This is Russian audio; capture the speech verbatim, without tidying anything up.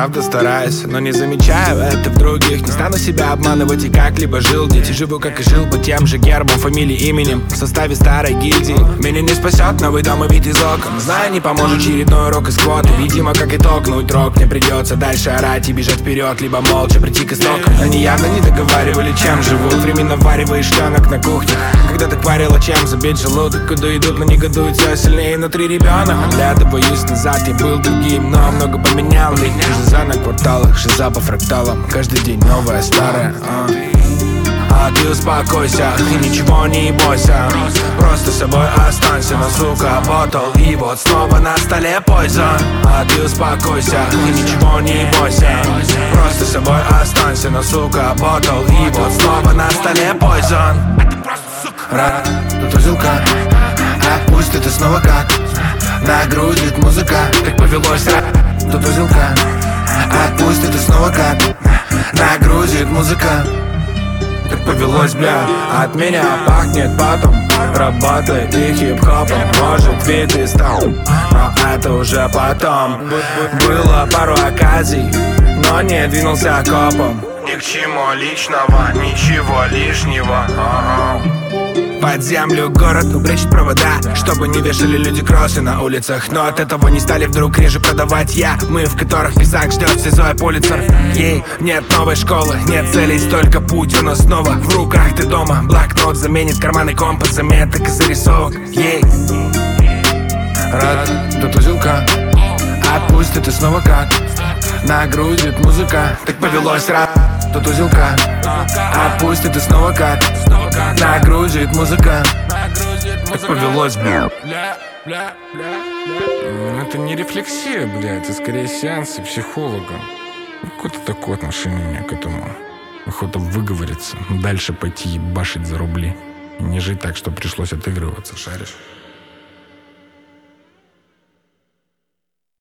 правда стараюсь, но не замечаю это в других. Не стану себя обманывать и как-либо жил. Дети живу, как и жил, под тем же гербом, фамилией, именем, в составе старой гильдии. Меня не спасет новый дом и вид из окон. Знаю, не поможет очередной урок из квоты. Видимо, как итог, гнуть рог. Мне придется дальше орать и бежать вперед, либо молча прийти к истокам. Они явно не договаривали, чем живут. Временно вариваешь штанок на кухне. Когда так парило, чем забить желудок. Куда идут, но негодуют все сильнее внутри ребенок. Оглядываюсь назад, я был другим, но много поменял. Жиза на кварталах, жиза по фракталам. Каждый день новая, старая, а. А ты успокойся, и ничего не бойся. Просто с собой останься, но, сука, ботл. И вот снова на столе пойзон. А ты успокойся, и ничего не бойся. Просто с собой останься, но, сука, ботл. И вот снова на столе пойзон. Рад, тут узелка. А пусть это снова как нагрузит музыка. Так повелось, рад, тут узелка. А пусть это снова как нагрузит музыка. Так повелось, бля, от меня пахнет потом. Работает и хип-хопом. Может, ведь и стал, но это уже потом. Было пару оказий, но не двинулся копом. Ни к чему личного, ничего лишнего. Ага. Под землю город упрячет провода, чтобы не вешали люди кроссы на улицах. Но от этого не стали вдруг реже продавать я. Мы, в которых писак ждет СИЗО и Пулитцер. Ей нет новой школы, нет целей, столько путь. Но снова в руках ты дома. Блокнот заменит карманный компас, заметок и зарисовок. Ей рад, тут узелка. Отпусть это снова как нагрузит музыка. Так повелось, рад, тут узелка. Отпусть это снова как нагрузит музыка. Так повелось, бля. Это не рефлексия, блядь, это скорее сеансы психолога. Какое-то такое отношение у меня к этому. Охота выговориться, дальше пойти ебашить за рубли. И не жить так, что пришлось отыгрываться, шаришь?